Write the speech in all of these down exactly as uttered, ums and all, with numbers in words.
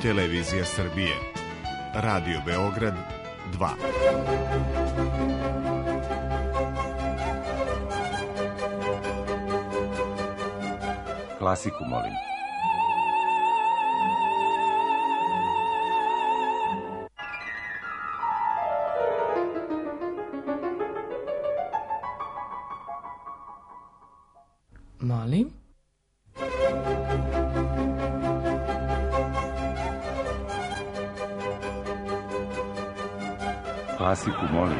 Televizija Srbije, Radio Beograd dva. Klasiku molim. Molim? Klasiku molim.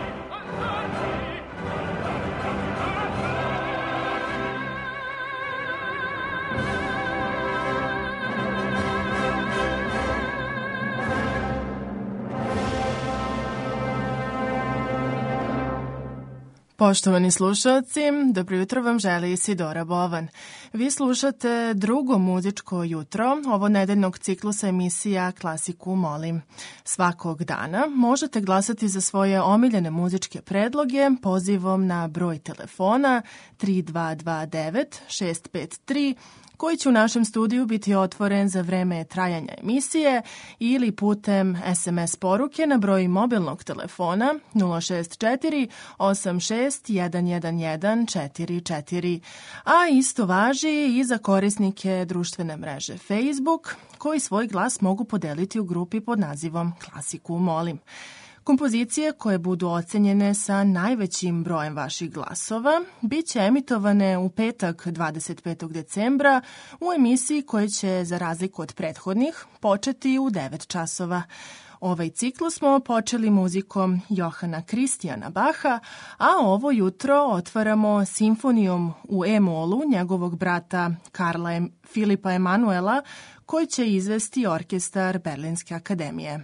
Poštovani slušalci, dobro jutro vam želi Isidora Bovan. Vi slušate drugo muzičko jutro ovo nedeljnog ciklusa emisija Klasiku molim. Svakog dana možete glasati za svoje omiljene muzičke predloge pozivom na broj telefona tri dva dva devet šest pet tri koji će u našem studiju biti otvoren za vreme trajanja emisije ili putem es em es poruke na broj mobilnog telefona nula šest četiri osam šest jedan jedan jedan četiri četiri. A isto važi i za korisnike društvene mreže Facebook koji svoj glas mogu podeliti u grupi pod nazivom Klasiku molim. Kompozicije koje budu ocenjene sa najvećim brojem vaših glasova bit će emitovane u petak dvadeset petog decembra u emisiji koja će, za razliku od prethodnih, početi u devet časova. Ovaj ciklus smo počeli muzikom Johana Kristijana Baha, a ovo jutro otvaramo simfonijom u E-molu njegovog brata Karla Filipa Emanuela, koji će izvesti orkestar Berlinske akademije.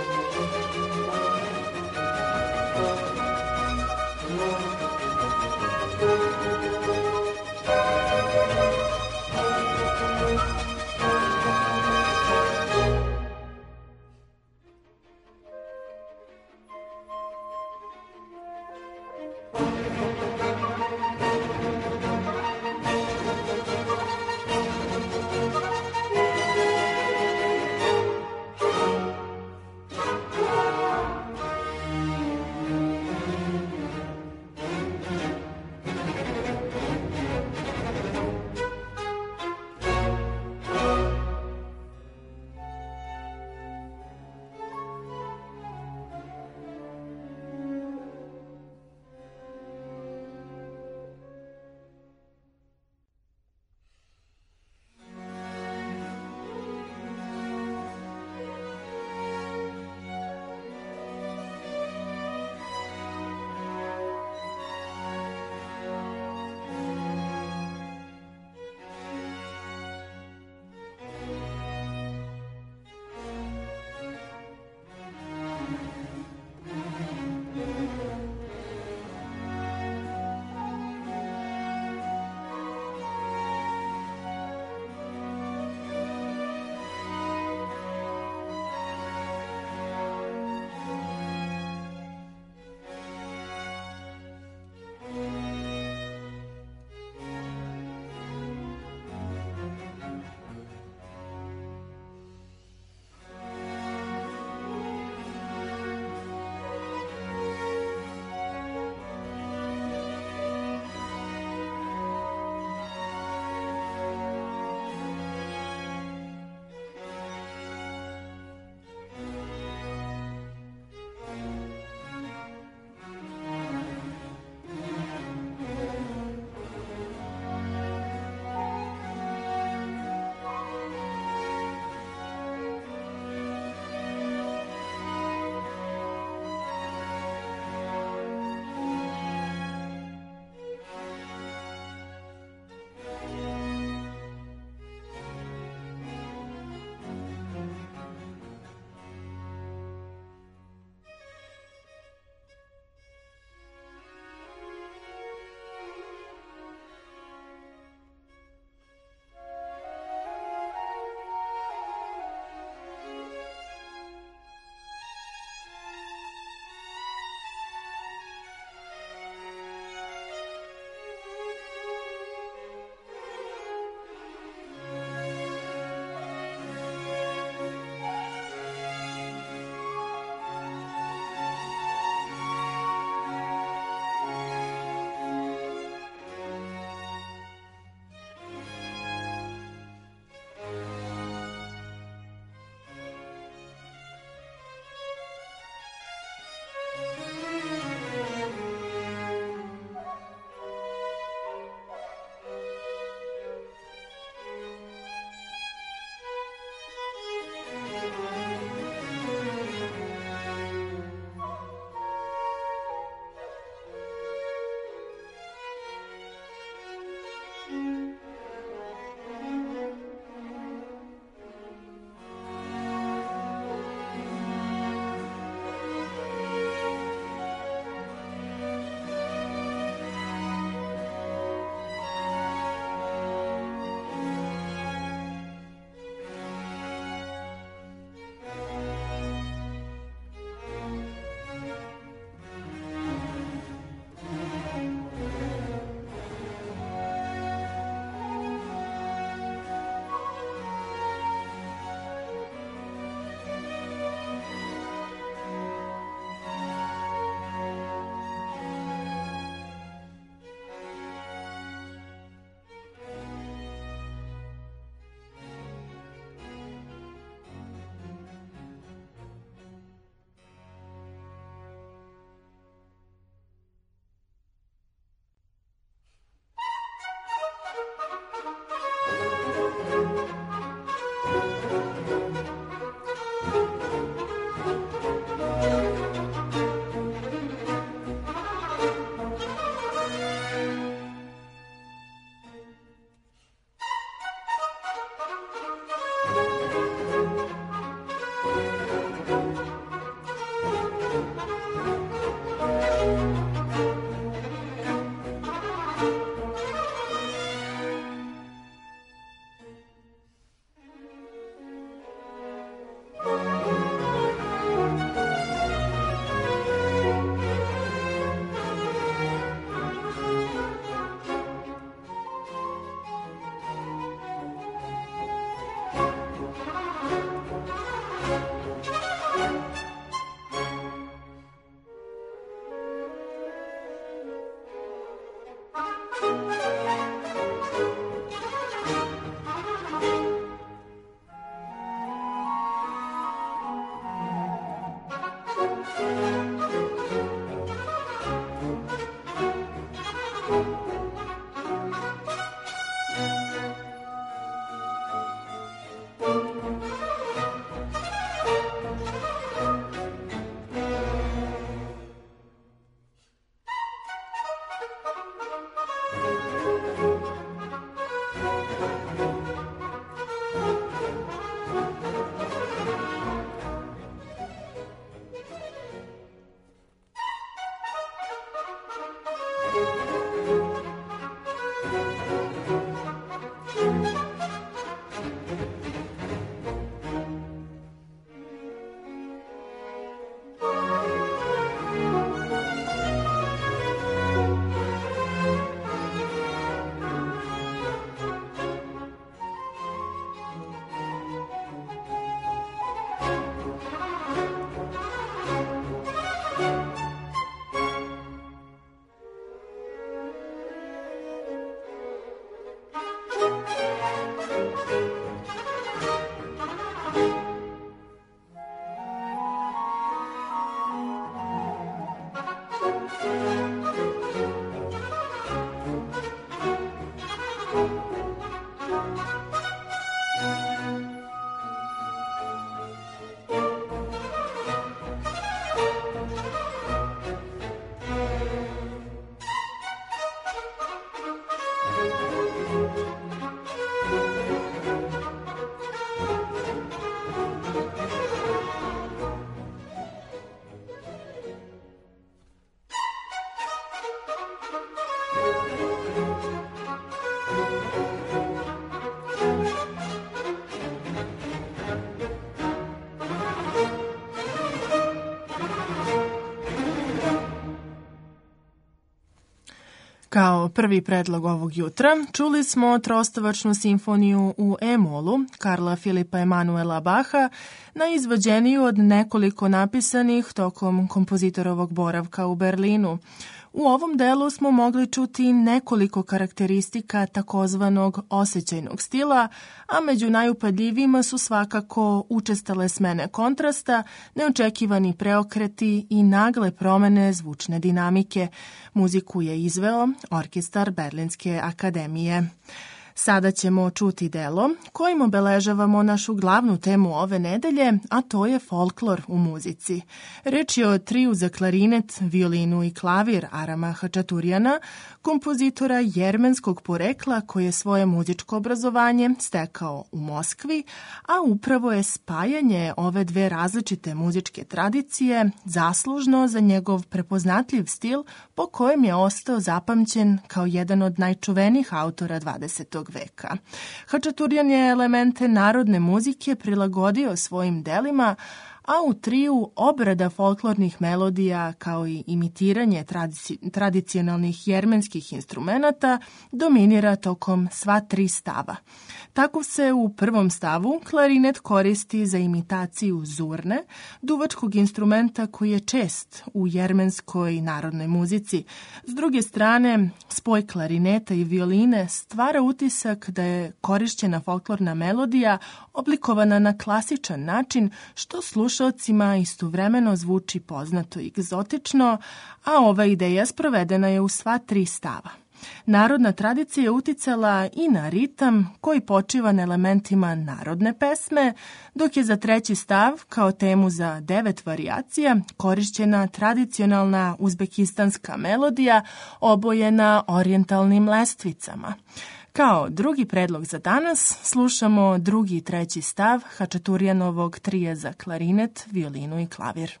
Kao prvi predlog ovog jutra čuli smo trostovačnu simfoniju u E-molu Karla Filipa Emanuela Baha, najizvođeniju od nekoliko napisanih tokom kompozitorovog boravka u Berlinu. U ovom delu smo mogli čuti nekoliko karakteristika takozvanog osjećajnog stila, a među najupadljivijima su svakako učestale smene kontrasta, neočekivani preokreti i nagle promene zvučne dinamike. Muziku je izveo orkestar Berlinske akademije. Sada ćemo čuti delo kojim obeležavamo našu glavnu temu ove nedelje, a to je folklor u muzici. Reč je o triju za klarinet, violinu i klavir Arama Hačaturjana, kompozitora jermenskog porekla koji je svoje muzičko obrazovanje stekao u Moskvi, a upravo je spajanje ove dve različite muzičke tradicije zaslužno za njegov prepoznatljiv stil po kojem je ostao zapamćen kao jedan od najčuvenijih autora dvadesetog veka. Hačaturjan je elemente narodne muzike prilagodio svojim delima, a u triju obrada folklornih melodija kao i imitiranje tradici, tradicionalnih jermenskih instrumenata dominira tokom sva tri stava. Tako se u prvom stavu klarinet koristi za imitaciju zurne, duvačkog instrumenta koji je čest u jermenskoj narodnoj muzici. S druge strane, spoj klarineta i violine stvara utisak da je korišćena folklorna melodija oblikovana na klasičan način, što slušalcima istovremeno zvuči poznato i egzotično, a ova ideja sprovedena je u sva tri stava. Narodna tradicija je uticala i na ritam koji počiva na elementima narodne pesme, dok je za treći stav, kao temu za devet varijacija, korišćena tradicionalna uzbekistanska melodija obojena orijentalnim lestvicama. Kao drugi predlog za danas slušamo drugi i treći stav Hačaturjanovog trija za klarinet, violinu i klavir.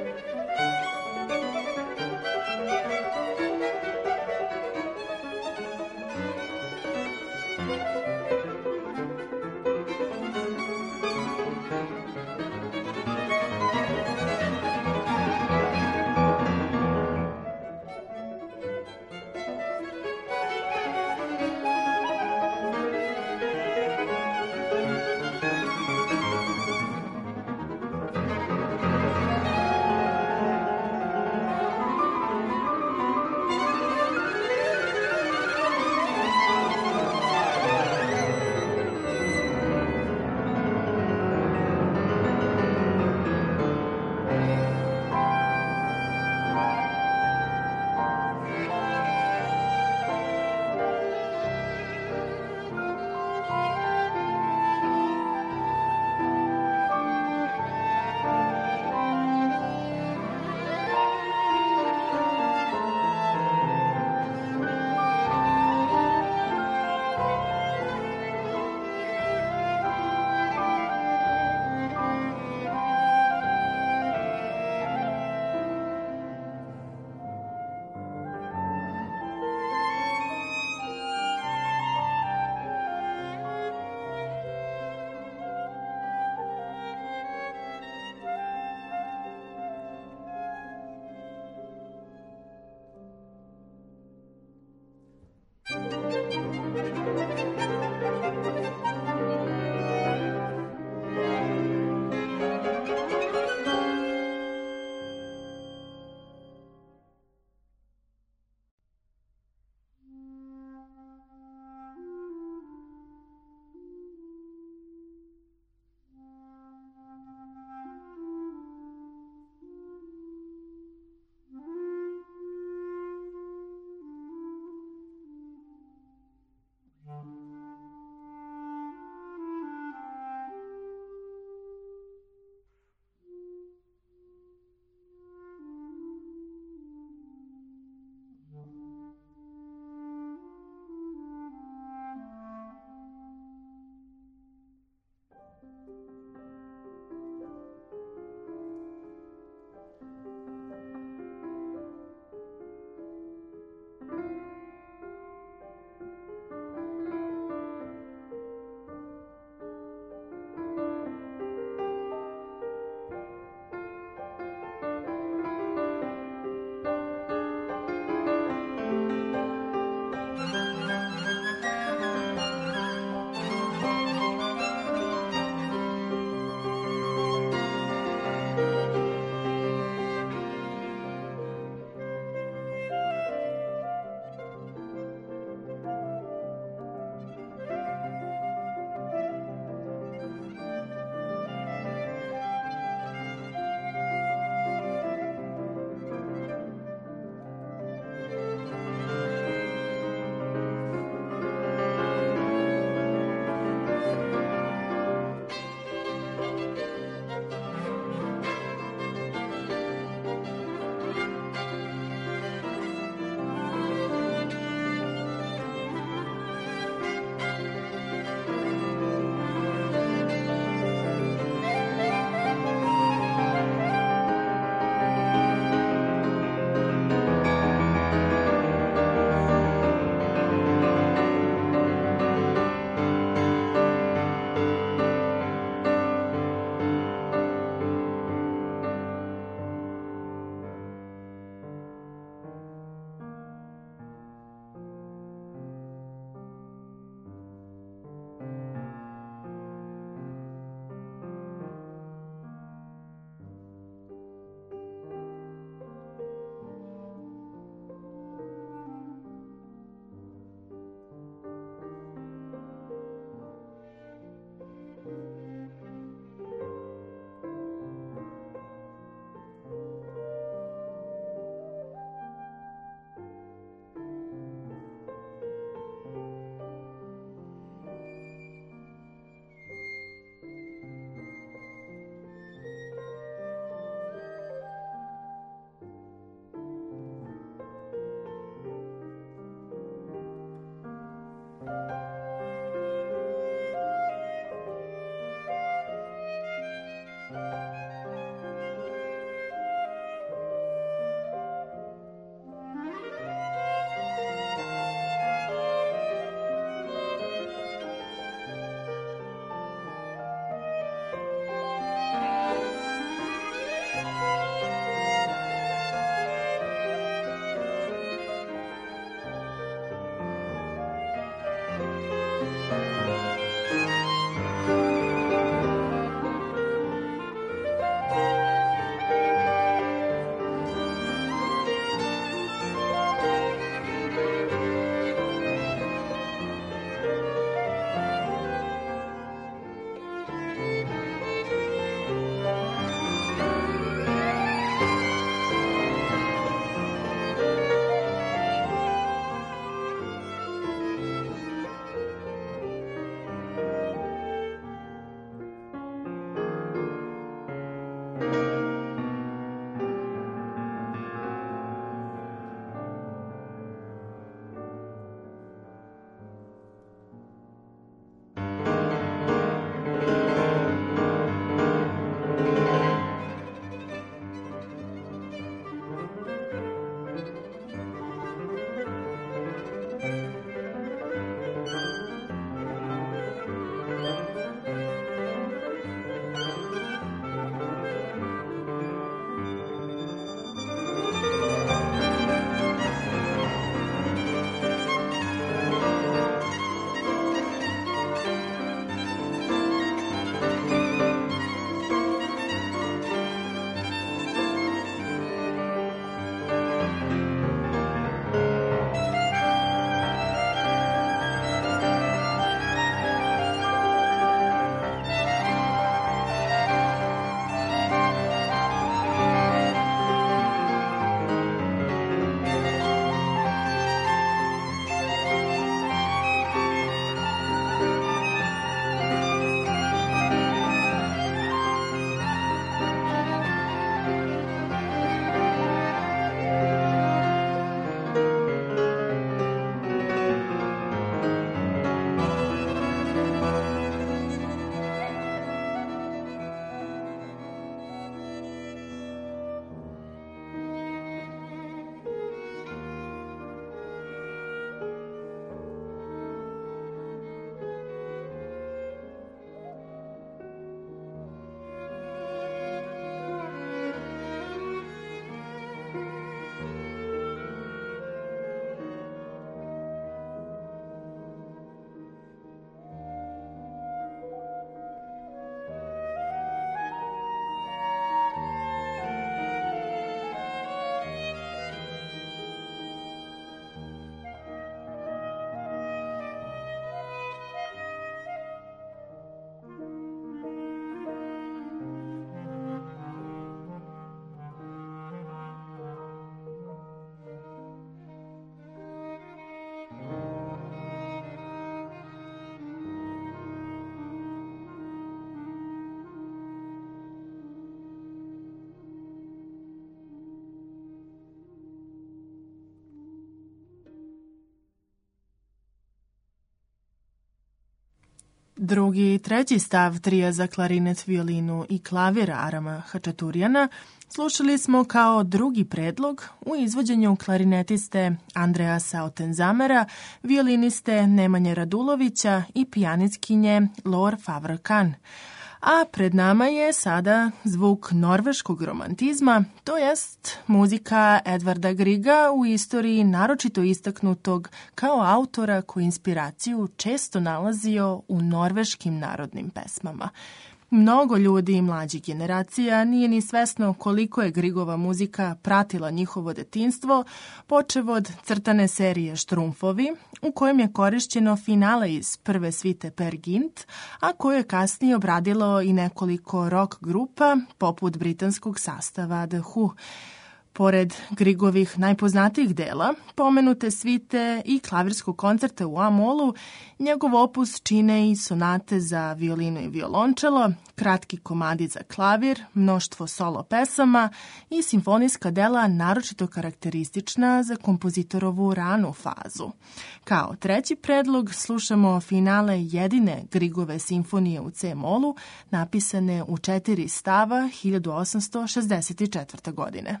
Drugi i treći stav trija za klarinet, violinu i klavir Arama Hačaturjana slušali smo kao drugi predlog u izvođenju klarinetiste Andreja Sautenzamera, violiniste Nemanje Radulovića i pijanistkinje Lor Favre-Kahn. A pred nama je sada zvuk norveškog romantizma, to jest muzika Edvarda Grieга, u istoriji naročito istaknutog kao autora koji inspiraciju često nalazio u norveškim narodnim pesmama. Mnogo ljudi i mlađih generacija nije ni svesno koliko je Griegova muzika pratila njihovo detinjstvo, počev od crtane serije Štrumfovi, u kojem je korišćeno finale iz prve svite Per Gynt, a koje je kasnije obradilo i nekoliko rock grupa, poput britanskog sastava The Who. Pored Griegovih najpoznatijih dela, pomenute svite i klavirskog koncerta u A-molu, njegov opus čine i sonate za violinu i violončelo, kratki komadi za klavir, mnoštvo solo pesama i simfonijska dela naročito karakteristična za kompozitorovu ranu fazu. Kao treći predlog slušamo finale jedine Griegove simfonije u C-molu, napisane u četiri stava hiljadu osamsto šezdeset četvrte. godine.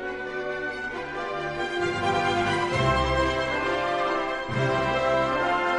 Thank you.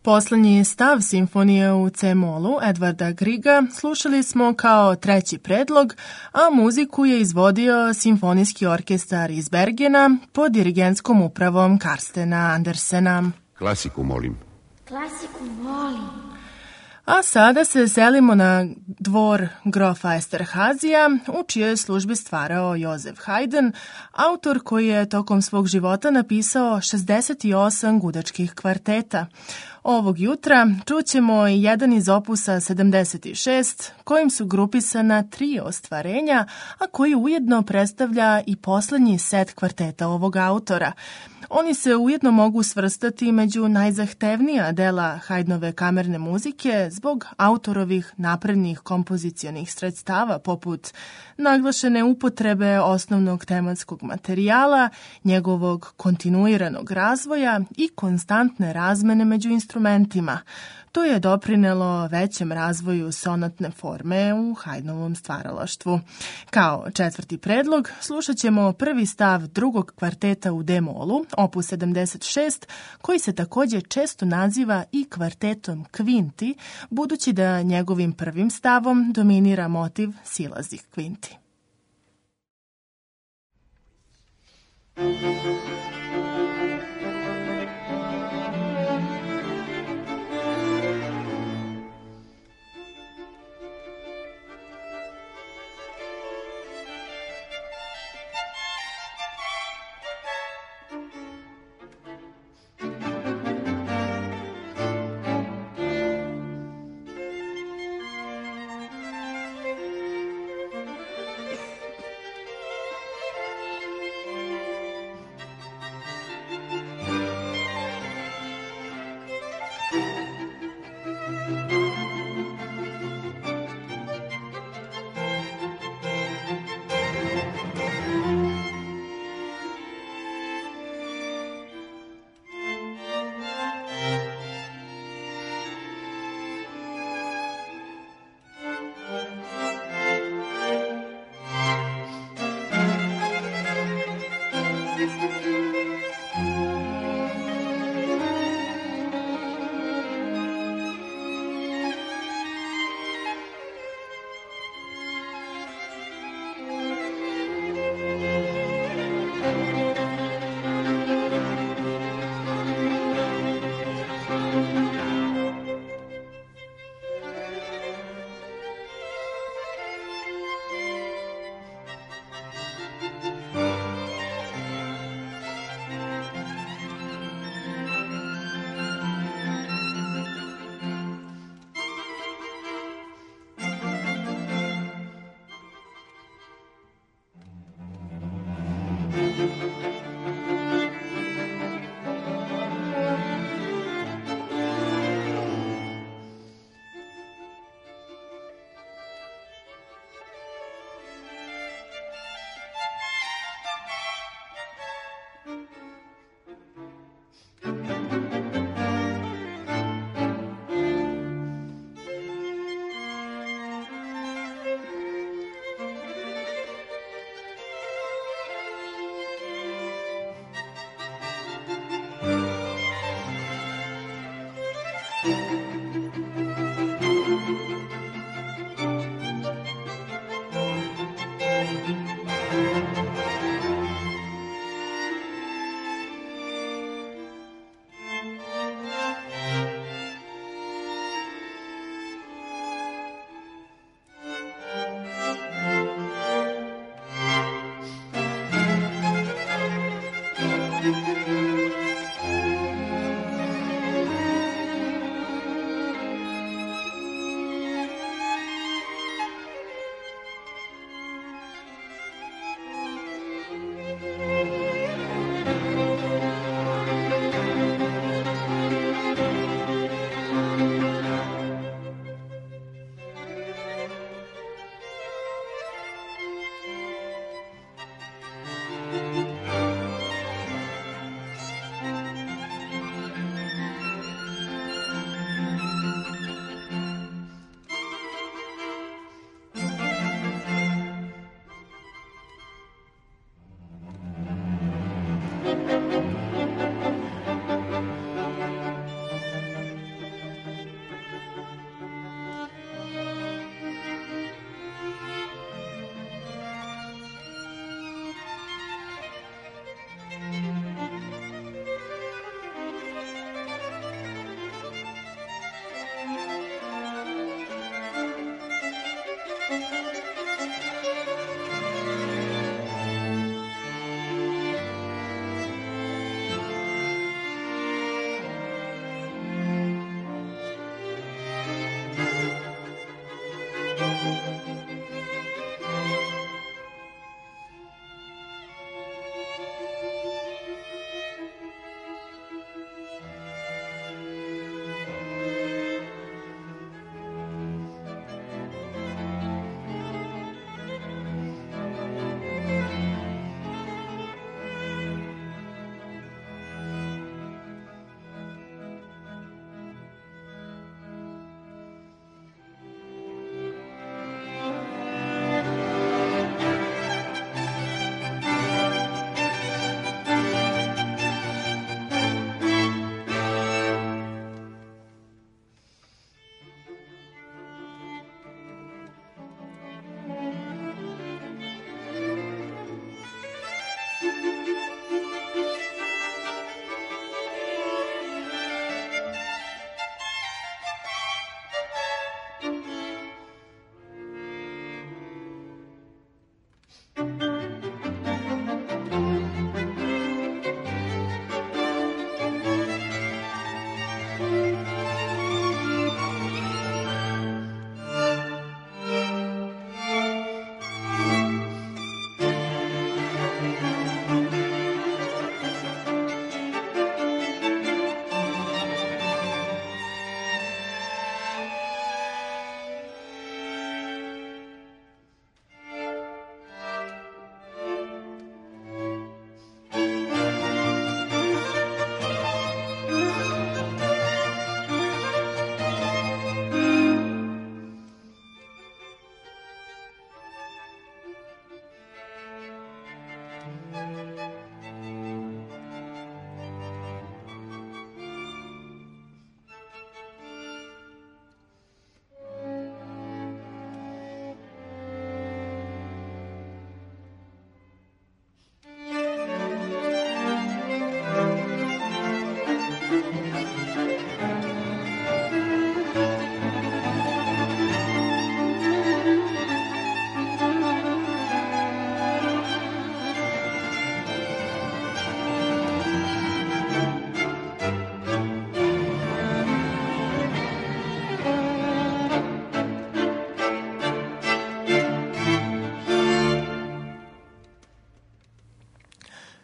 Poslednji stav simfonije u C-molu Edvarda Griga slušali smo kao treći predlog, a muziku je izvodio Simfonijski orkestar iz Bergena pod dirigentskom upravom Karstena Andersena. Klasiku molim. Klasiku molim. A sada se selimo na dvor grofa Esterhazija, u čijoj službi stvarao Jozef Haydn, autor koji je tokom svog života napisao šezdeset osam gudačkih kvarteta. Ovog jutra čućemo i jedan iz opusa sedamdeset šest, kojim su grupisana tri ostvarenja, a koji ujedno predstavlja i poslednji set kvarteta ovog autora. Oni se ujedno mogu svrstati među najzahtevnija dela Haydnove kamerne muzike zbog autorovih naprednih kompozicionih sredstava poput naglašene upotrebe osnovnog tematskog materijala, njegovog kontinuiranog razvoja i konstantne razmene među instrumentima. To je doprinelo većem razvoju sonatne forme u Haydnovom stvaralaštvu. Kao četvrti predlog slušat ćemo prvi stav drugog kvarteta u D-molu, opus sedamdeset šest, koji se takođe često naziva i kvartetom kvinti, budući da njegovim prvim stavom dominira motiv silazih kvinti.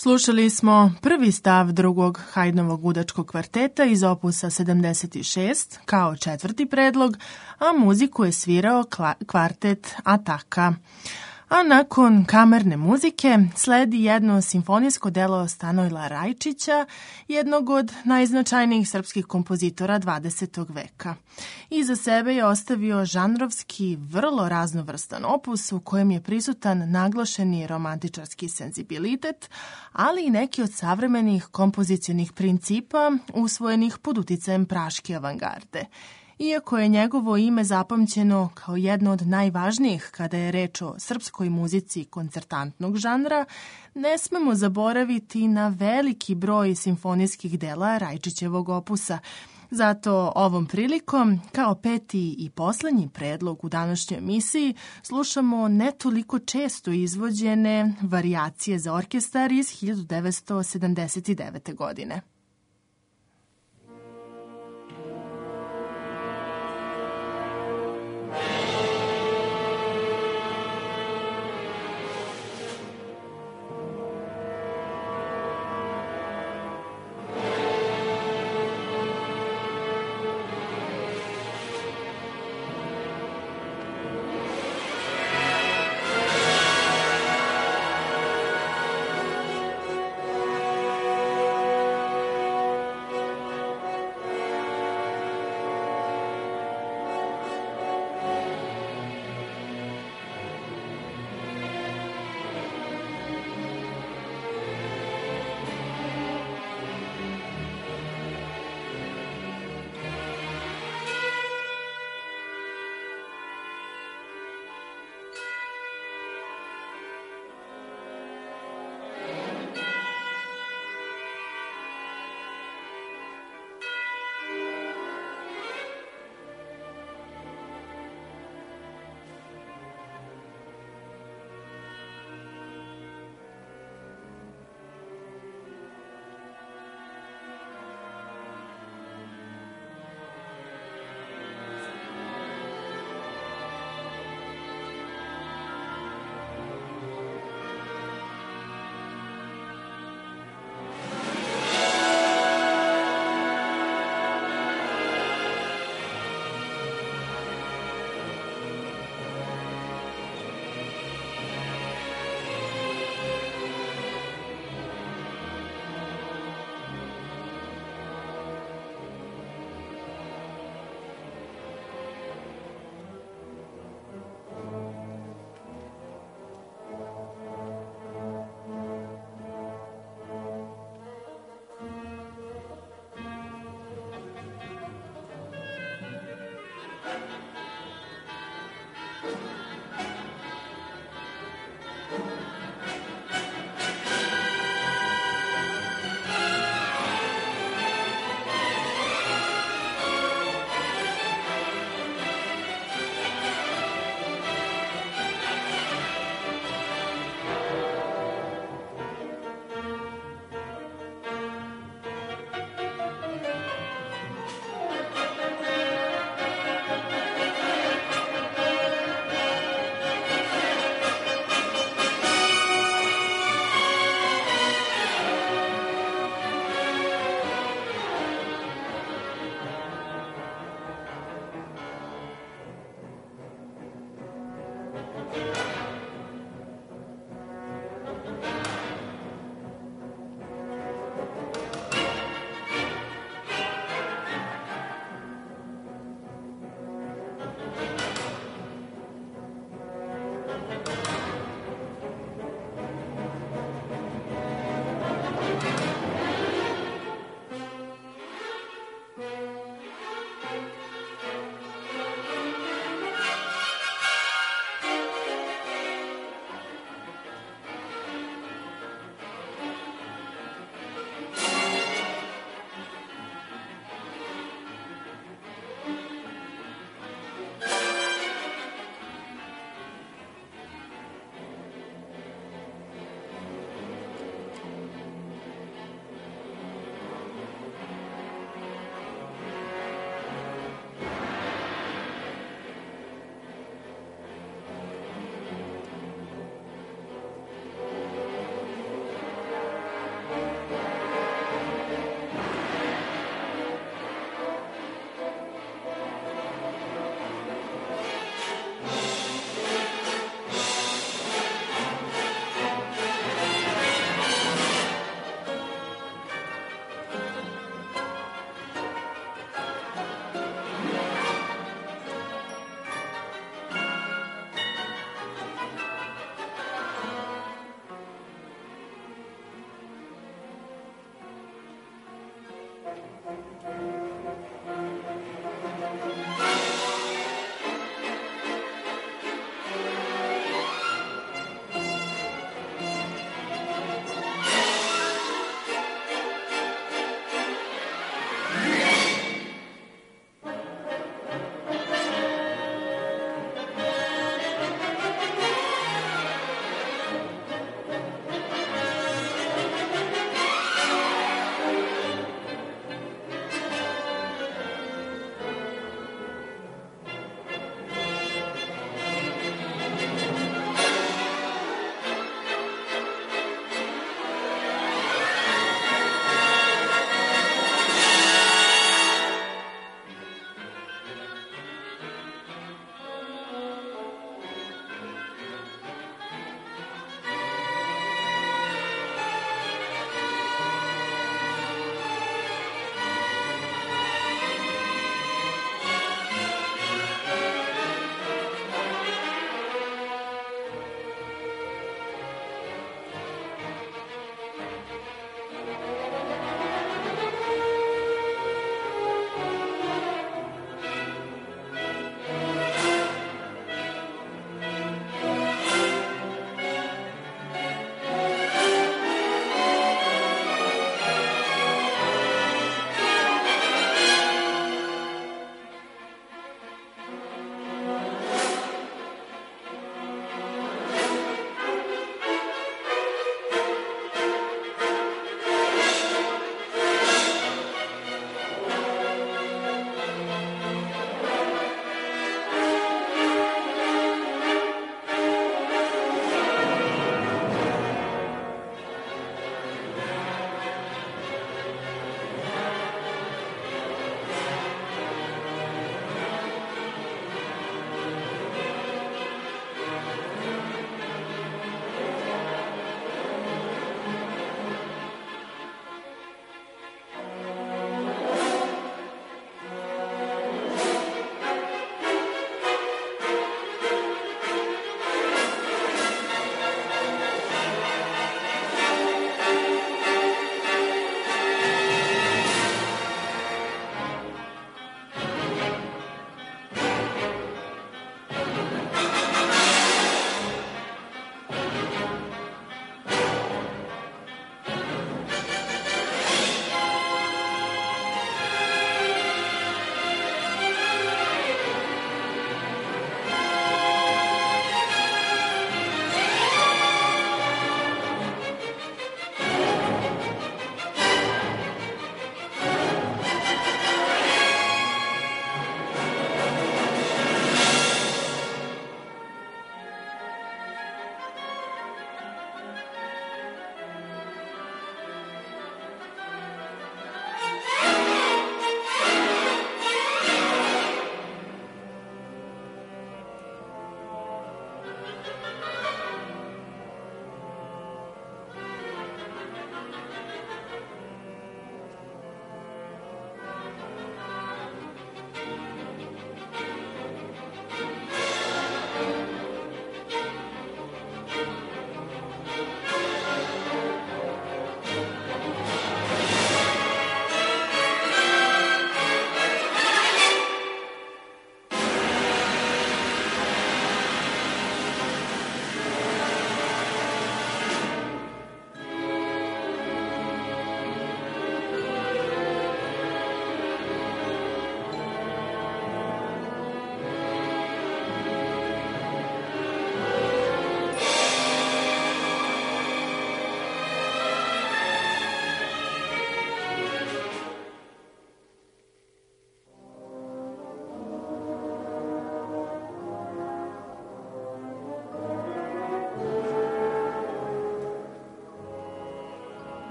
Slušali smo prvi stav drugog Haydnovog ludačkog kvarteta iz opusa sedamdeset šest kao četvrti predlog, a muziku je svirao kvartet Ataka. A nakon kamerne muzike sledi jedno simfonijsko delo Stanojla Rajčića, jednog od najznačajnijih srpskih kompozitora dvadesetog veka. Iza sebe je ostavio žanrovski, vrlo raznovrstan opus u kojem je prisutan naglašeni romantičarski senzibilitet, ali i neki od savremenih kompozicionih principa usvojenih pod uticajem praške avangarde. Iako je njegovo ime zapamćeno kao jedno od najvažnijih kada je reč o srpskoj muzici koncertantnog žanra, ne smemo zaboraviti na veliki broj simfonijskih dela Rajčićevog opusa. Zato ovom prilikom, kao peti i poslednji predlog u današnjoj emisiji, slušamo ne toliko često izvođene varijacije za orkestar iz hiljadu devetsto sedamdeset devete. godine.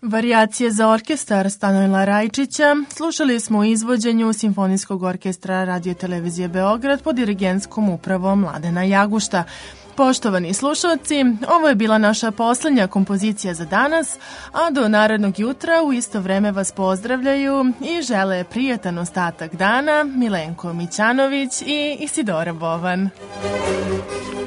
Varijacije za orkestar Stanojla Rajčića slušali smo u izvođenju Simfonijskog orkestra Radio-televizije Beograd pod dirigentskom upravom Mladena Jagušta. Poštovani slušalci, ovo je bila naša poslednja kompozicija za danas, a do narednog jutra u isto vreme vas pozdravljaju i žele prijetan ostatak dana Milenko Mićanović i Isidora Bovan.